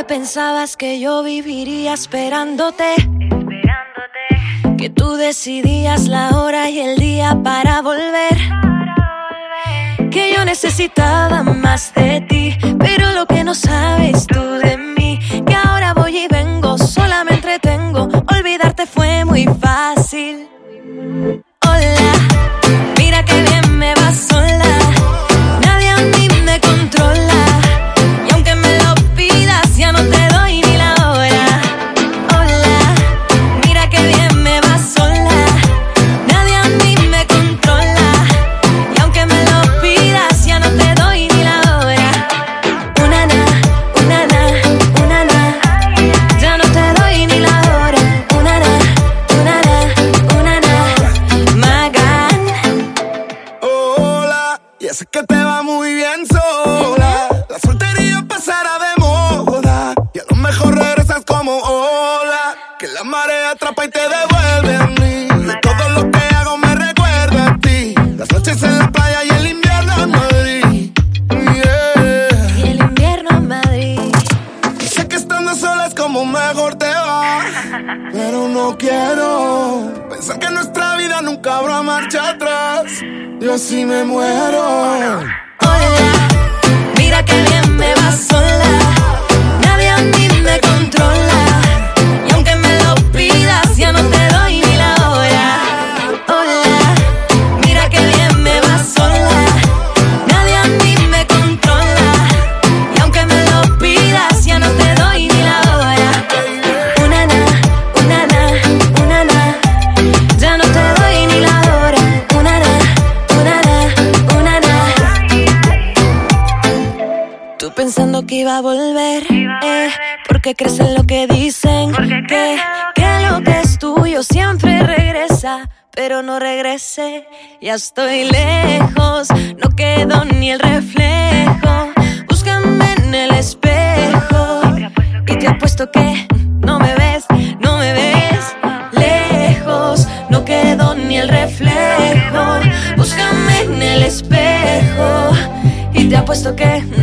pensabas que yo viviría esperándote, que tú decidías la hora y el día para volver, que yo necesitaba más de ti, pero lo que no sabes tú de mí, que ahora voy y vengo, sola me entretengo, olvidarte fue muy fácil. Hola, mira que bien me va sola, nadie a mí me controla, y aunque me lo pidas ya no te doy ni la hora. Hola, mira que bien me va sola, nadie a mí me controla, y aunque me lo pidas ya no te doy ni la hora. Una na, ya no te doy ni la hora. Una na, Magan. Hola, ya sé que te va muy bien sola, la soltería pasará de moda, y a lo mejor regresas como ola, que la marea atrapa y te devuelve a mí, y todo lo que hago me recuerda a ti, las noches en la playa y el invierno en Madrid, yeah. Y el invierno en Madrid. Y sé que estando sola es como mejor te va, pero no quiero pensar que nuestra vida nunca habrá marcha atrás, y así me muero. Hola, mira que bien me va sola, nadie a mí me controla, y aunque me lo pidas ya no te doy ni la hora. Hola, mira que bien me va sola, nadie a mí me controla, y aunque me lo pidas ya no te doy ni la hora. Una na, ya no te doy ni la hora. Una na. Tú pensando que iba a volver, porque crees en lo que dicen, que lo que es tuyo siempre regresa, pero no regresé. Ya estoy lejos, no quedó ni el reflejo. Búscame en el espejo y te apuesto que no me ves lejos, no quedó ni el reflejo. Búscame en el espejo y te apuesto que